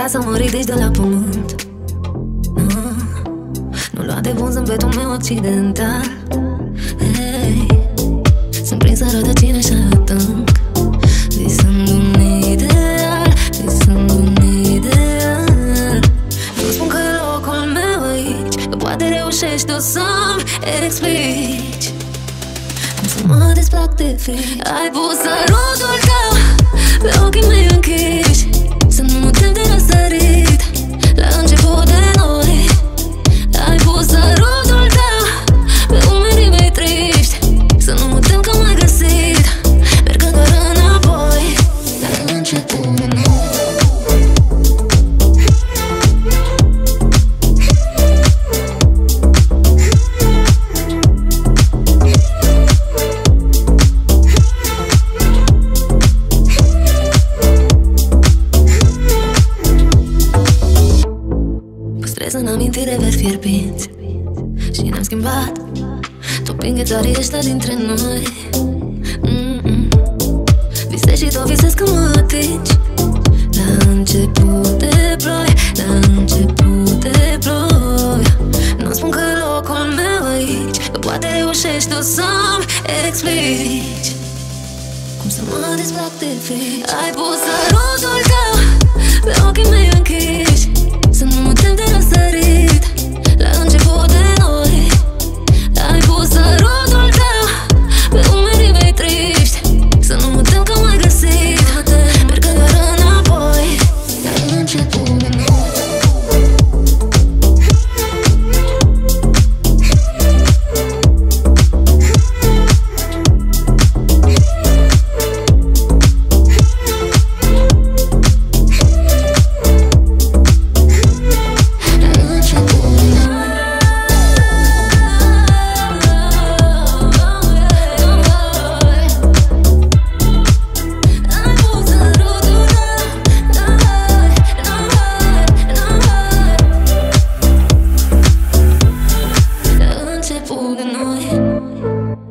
încerca să mă ridici de la pământ. Nu lua de bun zâmbetul meu occidental. Hey, sunt prinsă rădăcină și adânc, visând un ideal, visând un ideal. Nu spun că e locul meu aici, că poate reușești tu să-mi explici cum să mă desplac de frici. Ai pus sărutul tău pe ochii mei închiși, să nu mă tem de răsărit la început de noi. Ai pus sărutul tău pe umerii mei triști, să nu mă tem că m-ai găsit, mergând doar înapoi la început de noi. Păstrez în amintire veri fierbinți și ne-am schimbat, topim ghețarii ăștia dintre noi. Visez și tot visez că mă atingi la început de ploi, la început de ploi. Nu spun că e locul meu aici, că poate reușești tu să-mi explici cum să mă desplac de frici. Ai pus sărutul tău pe ochii mei închiși, să nu mă tem de răsărit la început de noi. Ai pus sărutul tău pe umerii mei triști, să nu mă tem că m-ai găsit, mergând doar înapoi la început de noi. Început de noi.